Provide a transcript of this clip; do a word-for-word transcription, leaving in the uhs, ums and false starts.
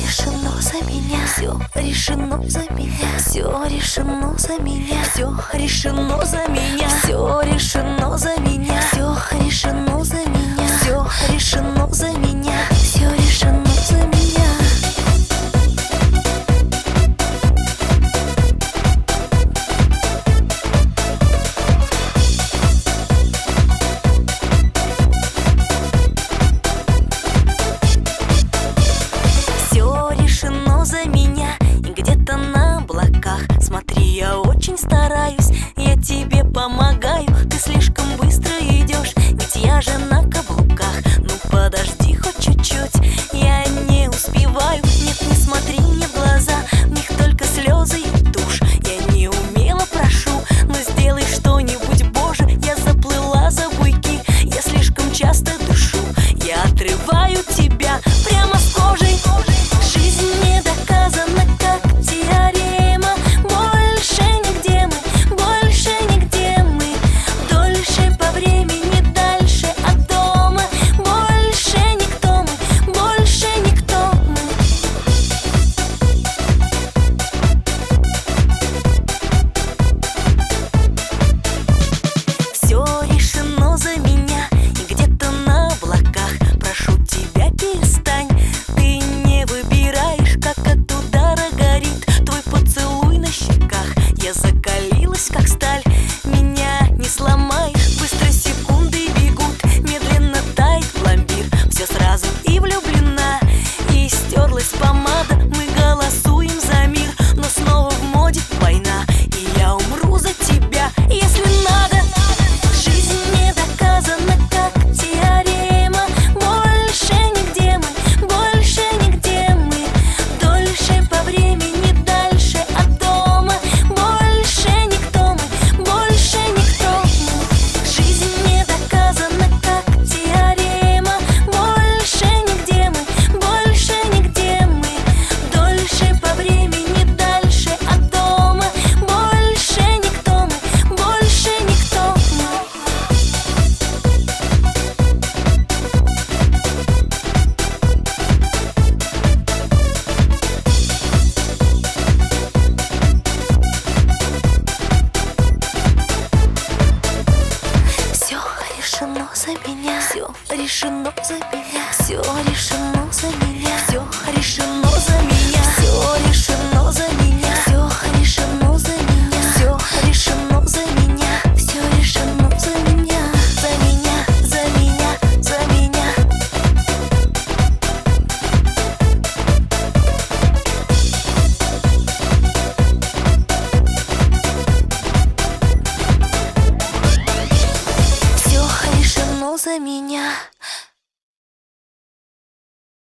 решено за меня, все решено за меня, все решено за меня, все решено за меня, все решено за меня, все решено за меня, все решено за меня, все решено за меня. За меня, и где-то на облаках. Смотри, я очень стараюсь, я тебе помогаю. Ты слишком быстро идешь, ведь я же на каблуках. Ну подожди хоть чуть-чуть, я не успеваю. Нет, не смотри мне в глаза, в них только слезы и тушь. Я не умело прошу, но сделай что-нибудь, Боже. Я заплыла за буйки, я слишком часто дышу. Я отрываю тебя прямо с кожей. Жизнь не доказана, как теорема. Больше нигде мы, больше нигде мы. Дольше по времени, дальше от дома. Больше никто мы, больше никто мы. Все решено за меня, и где-то на облаках. Прошу тебя, перестань. Ты не выбираешь, как от удара горит твой поцелуй на щеках. Я закалилась, как сталь, меня не сломаешь. Быстро секунды бегут, медленно тает пломбир. Все сразу и влюблена, и стерлась помада. Мы голосуем за мир, но снова в моде война. И я умру за тебя, если надо. Жизнь не доказана, как теорема. Больше нигде мы, больше нигде мы. Дольше по времени, дальше от дома. Больше никто мы, больше никто мы. Жизнь не доказана, как теорема. Больше нигде мы, больше нигде мы. Дольше по времени, дальше от дома. Больше никто мы, больше никто мы. Все решено за меня, все решено за меня, все решено за меня, все решено за меня, все решено за меня, все решено за меня, все решено за меня, все решено за меня, за меня, за меня, за меня. Все решено за меня.